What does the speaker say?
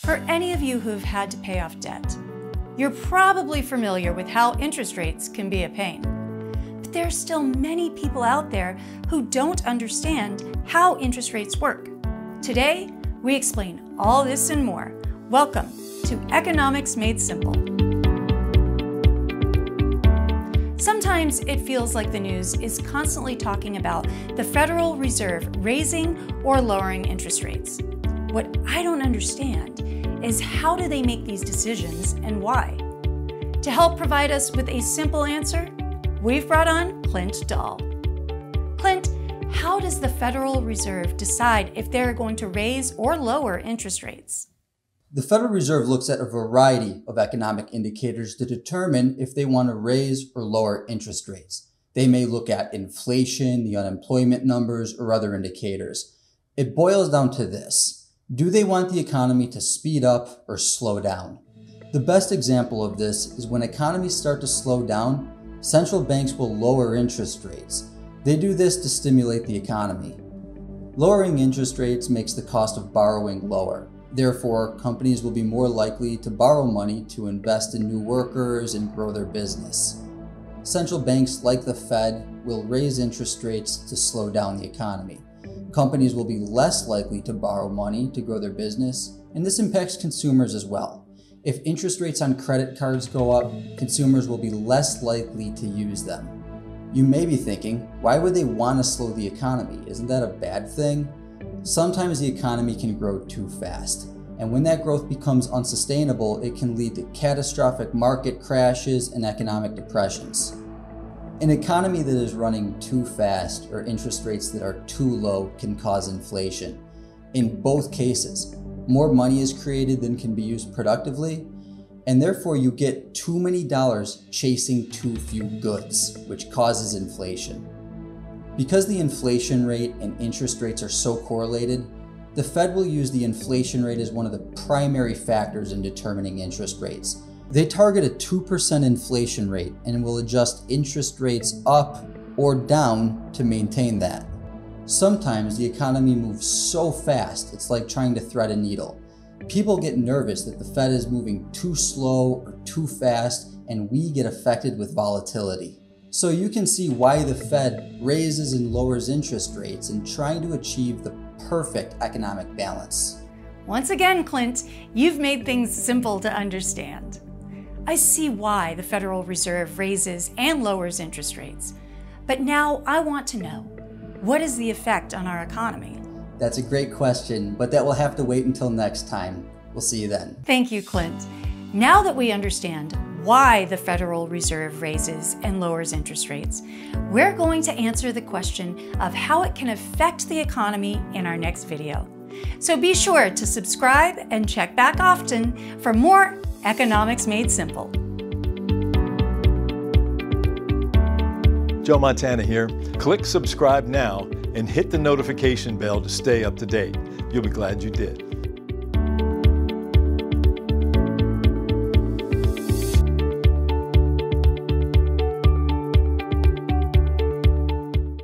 For any of you who've had to pay off debt, you're probably familiar with how interest rates can be a pain. But there are still many people out there who don't understand how interest rates work. Today, we explain all this and more. Welcome to Economics Made Simple. Sometimes it feels like the news is constantly talking about the Federal Reserve raising or lowering interest rates. What I don't understand is how do they make these decisions and why? To help provide us with a simple answer, we've brought on Clint Dahl. Clint, how does the Federal Reserve decide if they're going to raise or lower interest rates? The Federal Reserve looks at a variety of economic indicators to determine if they want to raise or lower interest rates. They may look at inflation, the unemployment numbers, or other indicators. It boils down to this. Do they want the economy to speed up or slow down? The best example of this is when economies start to slow down, central banks will lower interest rates. They do this to stimulate the economy. Lowering interest rates makes the cost of borrowing lower. Therefore, companies will be more likely to borrow money to invest in new workers and grow their business. Central banks like the Fed will raise interest rates to slow down the economy. Companies will be less likely to borrow money to grow their business, and this impacts consumers as well. If interest rates on credit cards go up, consumers will be less likely to use them. You may be thinking, why would they want to slow the economy? Isn't that a bad thing? Sometimes the economy can grow too fast, and when that growth becomes unsustainable, it can lead to catastrophic market crashes and economic depressions. An economy that is running too fast or interest rates that are too low can cause inflation. In both cases, more money is created than can be used productively, and therefore you get too many dollars chasing too few goods, which causes inflation. Because the inflation rate and interest rates are so correlated, the Fed will use the inflation rate as one of the primary factors in determining interest rates. They target a 2% inflation rate and will adjust interest rates up or down to maintain that. Sometimes the economy moves so fast, it's like trying to thread a needle. People get nervous that the Fed is moving too slow or too fast, and we get affected with volatility. So you can see why the Fed raises and lowers interest rates in trying to achieve the perfect economic balance. Once again, Clint, you've made things simple to understand. I see why the Federal Reserve raises and lowers interest rates. But now I want to know, what is the effect on our economy? That's a great question, but that will have to wait until next time. We'll see you then. Thank you, Clint. Now that we understand why the Federal Reserve raises and lowers interest rates, we're going to answer the question of how it can affect the economy in our next video. So be sure to subscribe and check back often for more Economics Made Simple. Joe Montana here. Click subscribe now and hit the notification bell to stay up to date. You'll be glad you did.